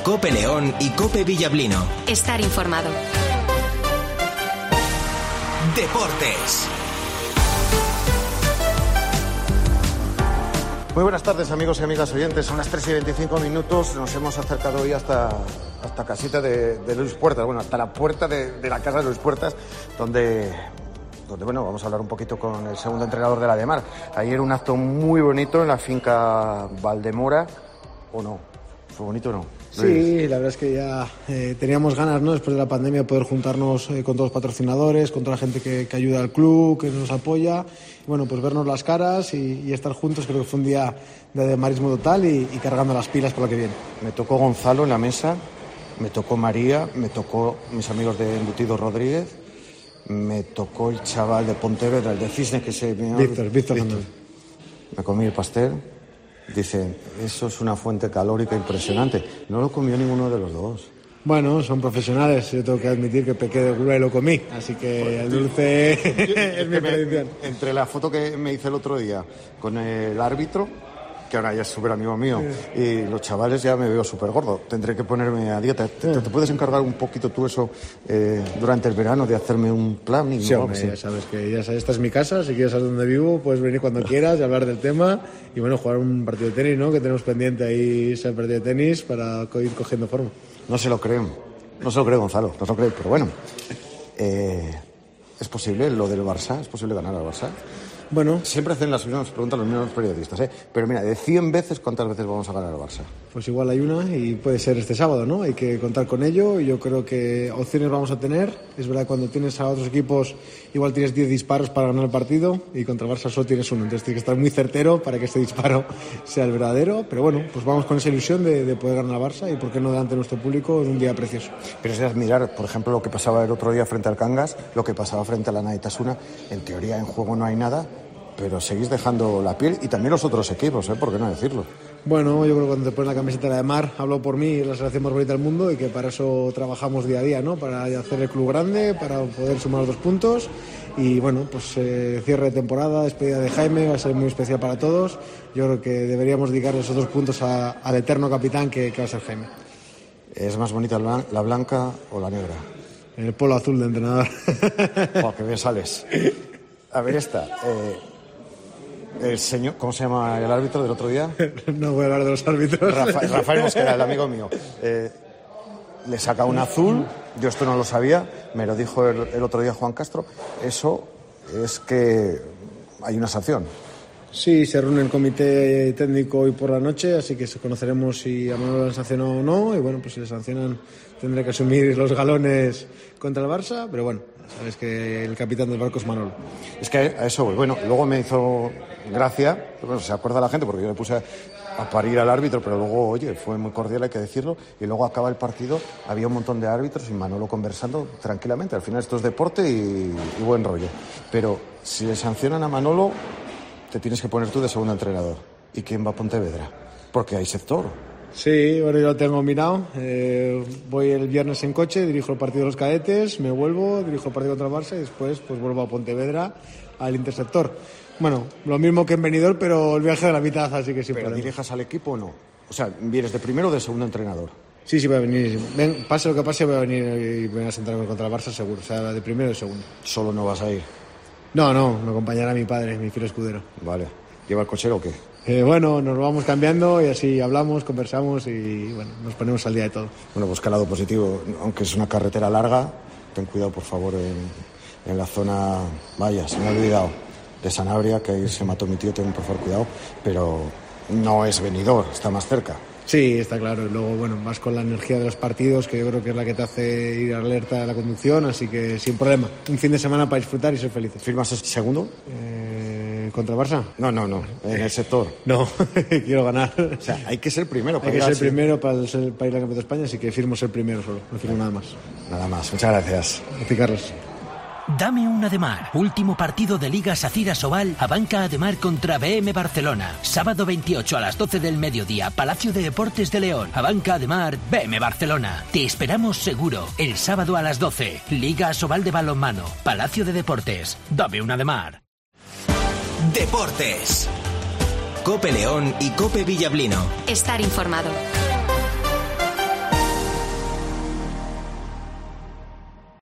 COPE León y COPE Villablino. Estar informado. Deportes. Muy buenas tardes, amigos y amigas oyentes. Son las 3:25. Nos hemos acercado hoy hasta casita de Luis Puertas. Bueno, hasta la puerta de la casa de Luis Puertas, donde bueno, vamos a hablar un poquito con el segundo entrenador de la Ademar. Ayer un acto muy bonito en la finca Valdemora. ¿O no? ¿Fue bonito o no? Sí, la verdad es que ya teníamos ganas, ¿no?, después de la pandemia, de poder juntarnos con todos los patrocinadores, con toda la gente que ayuda al club, que nos apoya. Y bueno, pues vernos las caras y estar juntos. Creo que fue un día de ademarismo total y cargando las pilas por lo que viene. Me tocó Gonzalo en la mesa, me tocó María, me tocó mis amigos de Embutido Rodríguez, me tocó el chaval de Pontevedra, el de Cisne, que se me... Víctor. Me comí el pastel. Dice, eso es una fuente calórica impresionante. No lo comió ninguno de los dos. Bueno, son profesionales. Yo tengo que admitir que pequé de gula y lo comí. Así que el dulce es mi predicción. Entre la foto que me hice el otro día con el árbitro, que ahora ya es súper amigo mío, y los chavales, ya me veo súper gordo. Tendré que ponerme a dieta. ¿Te puedes encargar un poquito tú eso durante el verano, de hacerme un plan? Sí, hombre, ya sabes que esta es mi casa. Si quieres saber dónde vivo, puedes venir cuando quieras y hablar del tema. Y bueno, jugar un partido de tenis, ¿no?, que tenemos pendiente ahí, ese partido de tenis, para ir cogiendo forma. No se lo creo, Gonzalo, no se lo creo, pero bueno. ¿Es posible lo del Barça? ¿Es posible ganar al Barça? Bueno, siempre hacen las mismas preguntas los mismos periodistas, ¿eh? Pero mira, de 100 veces, ¿cuántas veces vamos a ganar al Barça? Pues igual hay una y puede ser este sábado, ¿no? Hay que contar con ello y yo creo que opciones vamos a tener. Es verdad, cuando tienes a otros equipos igual tienes 10 disparos para ganar el partido y contra el Barça solo tienes uno. Entonces tienes que estar muy certero para que este disparo sea el verdadero. Pero bueno, pues vamos con esa ilusión de poder ganar al Barça y por qué no delante de nuestro público en un día precioso. Pero es de admirar, por ejemplo, lo que pasaba el otro día frente al Cangas, lo que pasaba frente a la Naitasuna. En teoría, en juego no hay nada, pero seguís dejando la piel, y también los otros equipos, ¿por qué no decirlo? Bueno, yo creo que cuando te pones la camiseta de la Ademar, hablo por mí, es la selección más bonita del mundo y que para eso trabajamos día a día, ¿no? Para hacer el club grande, para poder sumar los 2 puntos y bueno, pues cierre de temporada, despedida de Jaime, va a ser muy especial para todos. Yo creo que deberíamos dedicar esos 2 puntos al eterno capitán que va a ser Jaime. ¿Es más bonita la blanca o la negra? El polo azul de entrenador. Oh, qué bien sales. A ver esta... El señor, ¿cómo se llama el árbitro del otro día? No voy a hablar de los árbitros. Rafael Mosquera, el amigo mío. Le saca un azul, yo esto no lo sabía, me lo dijo el otro día Juan Castro. Eso es que hay una sanción. Sí, se reúne el comité técnico hoy por la noche, así que conoceremos si a Manolo le sancionó o no. Y bueno, pues si le sancionan tendré que asumir los galones contra el Barça, pero bueno, sabes que el capitán del barco es Manolo. Es que a eso voy. Bueno, luego me hizo gracia, bueno, se acuerda la gente porque yo le puse a parir al árbitro, pero luego, oye, fue muy cordial, hay que decirlo, y luego acaba el partido, había un montón de árbitros y Manolo conversando tranquilamente. Al final esto es deporte y buen rollo. Pero si le sancionan a Manolo, te tienes que poner tú de segundo entrenador. ¿Y quién va a Pontevedra? Porque hay sector. Sí, bueno, yo lo tengo mirado. Voy el viernes en coche, dirijo el partido de los cadetes, me vuelvo, dirijo el partido contra el Barça y después pues vuelvo a Pontevedra al Intersector. Bueno, lo mismo que en Benidorm, pero el viaje de la mitad, así que sí. ¿Pero dirijas al equipo o no? O sea, ¿vienes de primero o de segundo entrenador? Sí, voy a venir. Pase lo que pase, voy a venir y voy a sentarme contra el Barça seguro. O sea, de primero y de segundo. ¿Solo no vas a ir? No, me acompañará mi padre, mi fiel escudero. Vale. ¿Lleva el cochero o qué? Bueno, nos lo vamos cambiando y así hablamos, conversamos y bueno, nos ponemos al día de todo. Bueno, pues calado positivo. Aunque es una carretera larga, ten cuidado, por favor, en la zona... Vaya, se me ha olvidado. De Sanabria, que ahí se mató mi tío, ten por favor cuidado. Pero no es Benidorm, está más cerca. Sí, está claro. Y luego, bueno, más con la energía de los partidos, que yo creo que es la que te hace ir alerta de la conducción, así que sin problema. Un fin de semana para disfrutar y ser felices. ¿Firmas el segundo? ¿Contra el Barça? No. En el sector. No, quiero ganar. O sea, hay que ser primero. Hay que ser primero para ir al Campeonato de España, así que firmo ser primero solo. No firmo nada más. Nada más. Muchas gracias. A ti, Carlos. Dame un Ademar. Último partido de Liga Sacira Sobal, Abanca Ademar contra BM Barcelona. Sábado 28 a las 12 del mediodía, Palacio de Deportes de León. Abanca Ademar, BM Barcelona. Te esperamos seguro. El sábado a las 12. Liga Sobal de balonmano, Palacio de Deportes. Dame un Ademar. Deportes. COPE León y COPE Villablino. Estar informado.